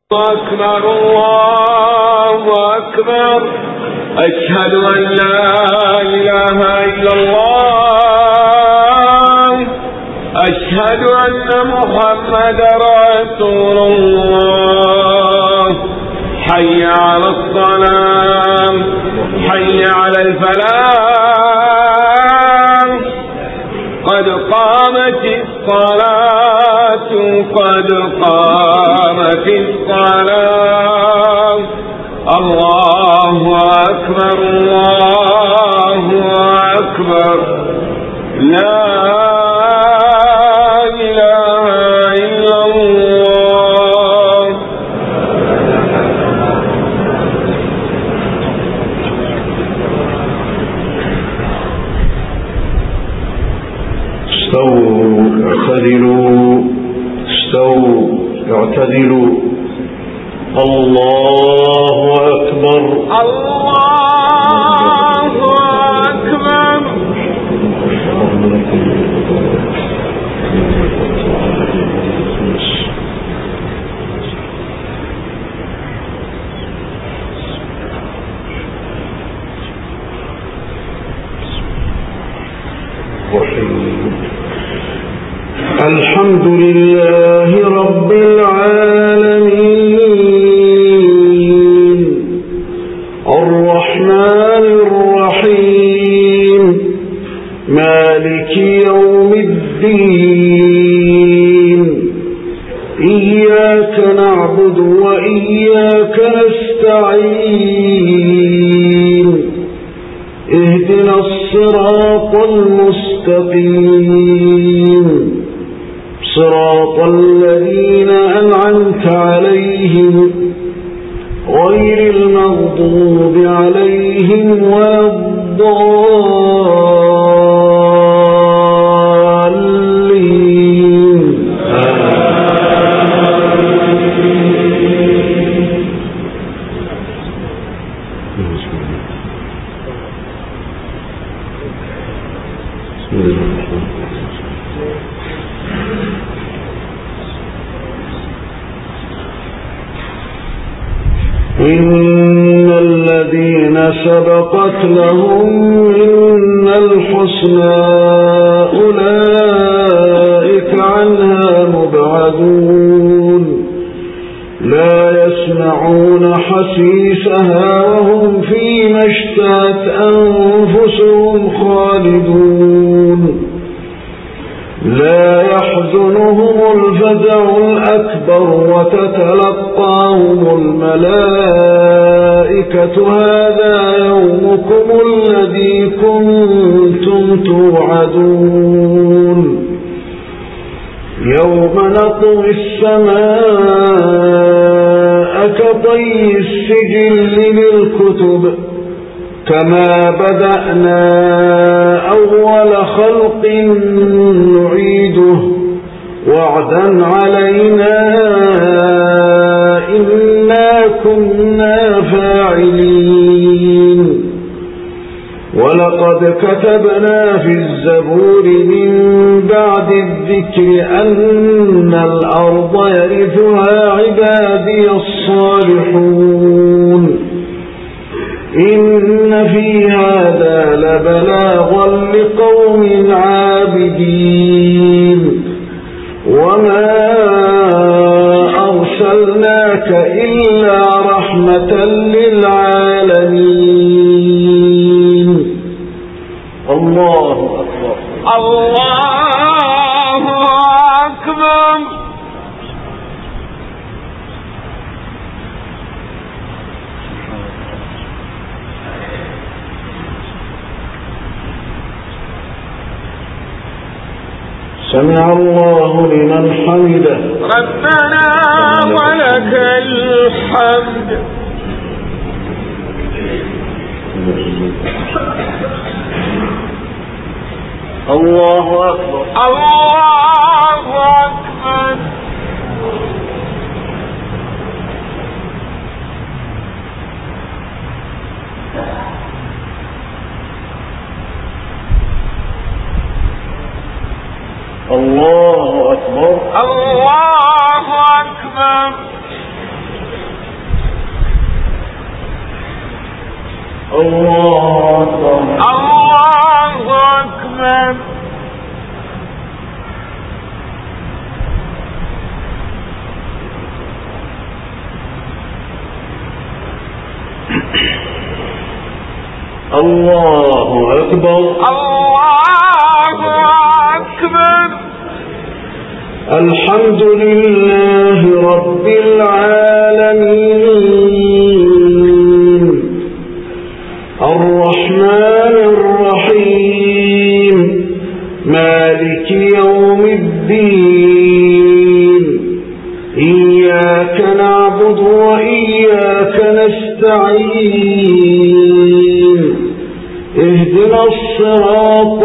أكبر الله أكبر أشهد أن لا إله إلا الله أشهد أن محمدا رسول الله حي على الصلاة حي على الفلاح قد قامت الصلاة قد قامت الصلاة الله أكبر الله أكبر لا إله إلا الله. استووا اعتدلوا استووا اعتدلوا الله أكبر الله أكبر. الحمد لله رب العالمين الرحمن الرحيم مالك يوم الدين إياك نعبد وإياك نستعين اهدنا الصراط المستقيم صراط الذين أنعمت عليهم غير المغضوب عليهم ولا الضالين. إن الذين سبقت لهم منا الحسنى أولئك عنها مبعدون لا يسمعون حسيسها وهم فيما اشتهت أنفسهم خالدون لا يحزنهم الفزع الأكبر وتتلقاهم الملائكة هذا يومكم الذي كنتم توعدون يوم نطوي السماء كطي السجل للكتب كما بدأنا أول خلق نعيده وعدا علينا إنا كنا فاعلين ولقد كتبنا في الزبور من بعد الذكر أن الأرض يرثها عبادي الصالحون إن في هذا لبلاغا لقوم عابدين وما أرسلناك إلا رحمة للعالمين. الله أكبر الله أكبر. سمع الله لمن حمده ربنا ولك الحمد. الله أكبر الله أكبر. الله أكبر الله أكبر. الله أكبر الله أكبر الله أكبر الله أكبر الحمد لله رب العالمين الرحمن الرحيم مالك يوم الدين إياك نعبد وإياك نستعين اهدنا الصراط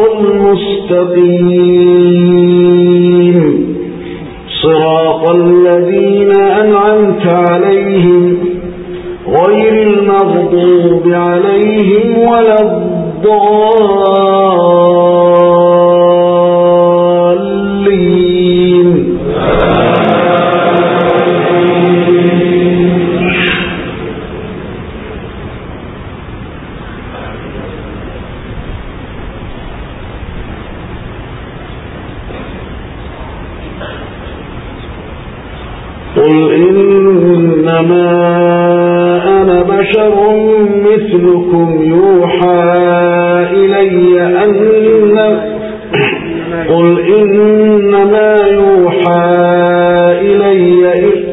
المستقيم صراط الذين أنعمت عليهم غير المغضوب عليهم ولا الضالين قل إنما أنا بشر مثلكم يوحى إلي قل إنما يوحى إلي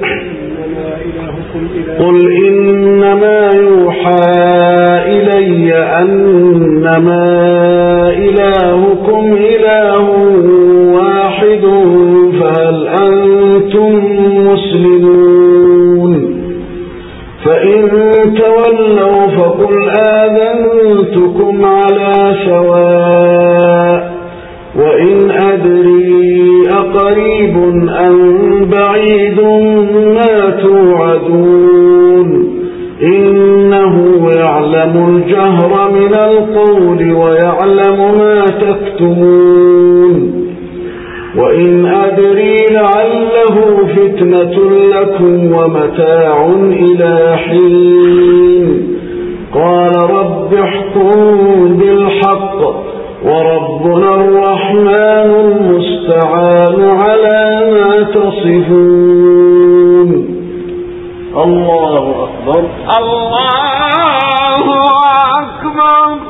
أنما إلهكم إله واحد فهل أنتم مسلمون فإن تولوا فقل آذنتكم على سواء وإن أدري أقريب أم بعيد ما توعدون إنه يعلم الجهر من القول ويعلم ما تكتمون وإن أدري لعله فتنة لكم ومتاع إلى حين قال رب احكم بالحق وربنا الرحمن المستعان على ما تصفون الله أكبر الله أكبر